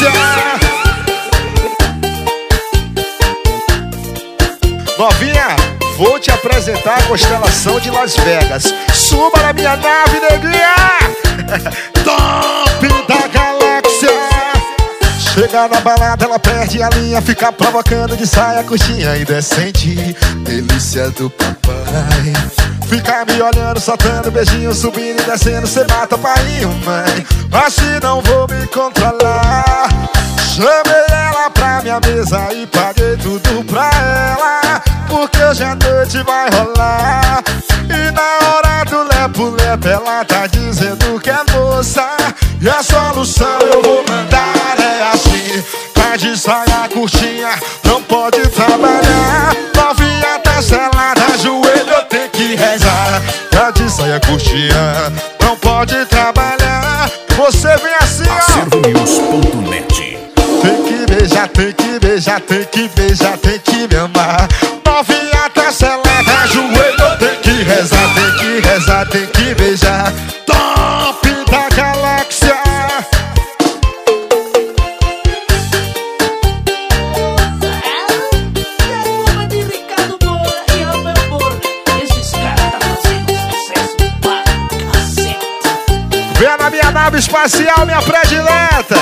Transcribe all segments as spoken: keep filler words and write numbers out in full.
Galáxia. Novinha, vou te apresentar a constelação de Las Vegas. Suba na minha nave, neguinha. Top da galáxia. Chega na balada, ela perde a linha, fica provocando de saia curtinha e decente. Delícia do papai. Fica me olhando, soltando beijinho, subindo e descendo. Cê mata pai e mãe, assim não vou me controlar. Chamei ela pra minha mesa e paguei tudo pra ela, porque hoje a noite vai rolar. E na hora do lepo-lepo ela tá dizendo que é moça, e a solução eu vou mandar é assim: tá de saia curtinha, não pode trabalhar. Novinha tá selada, joelho eu tenho que rezar. Tá de saia curtinha, não pode trabalhar. Você vem assim, ó. Acervo news ponto net. Tem que beijar, tem que beijar, tem que beijar, tem que me amar. Novinha tá selada, joelho tem que rezar, tem que rezar, tem que beijar. Top da galáxia. Vem na minha nave espacial, minha predileta.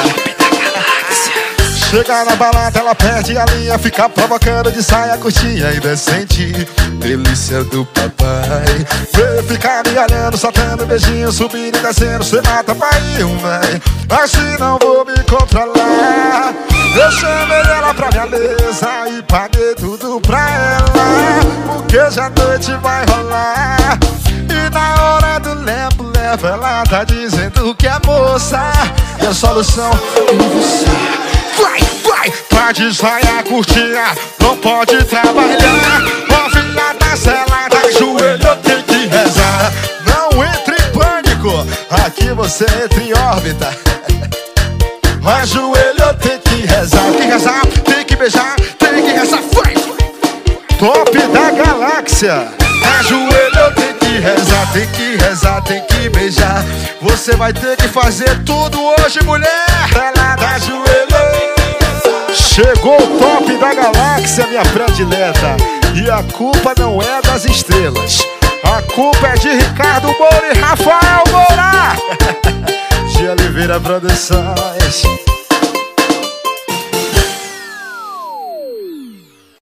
Chega na balada, ela perde a linha, fica provocando de saia curtinha e decente. Delícia do papai. Vem ficar me olhando, soltando beijinho, subindo e descendo. Cê mata pai e mãe, assim não vou me controlar. Eu chamei ela pra minha mesa e paguei tudo pra ela, porque hoje a noite vai rolar. E na hora do lepo-lepo ela tá dizendo que é moça, e a solução é você. Vai, vai, tá de saia curtinha, não pode trabalhar. Novinha tá selada, joelho tem que rezar. Não entre em pânico, aqui você entra em órbita. Mas joelho tem que rezar, tem que rezar, tem que beijar, tem que rezar. Vai! Top da galáxia. Ajoelho tem que rezar, tem que rezar, tem que beijar. Você vai ter que fazer tudo hoje, mulher. Ela dá joelho. Chegou o top da galáxia, minha predileta. E a culpa não é das estrelas, a culpa é de Ricardo Moura e Rafael Moura. De Oliveira Produções.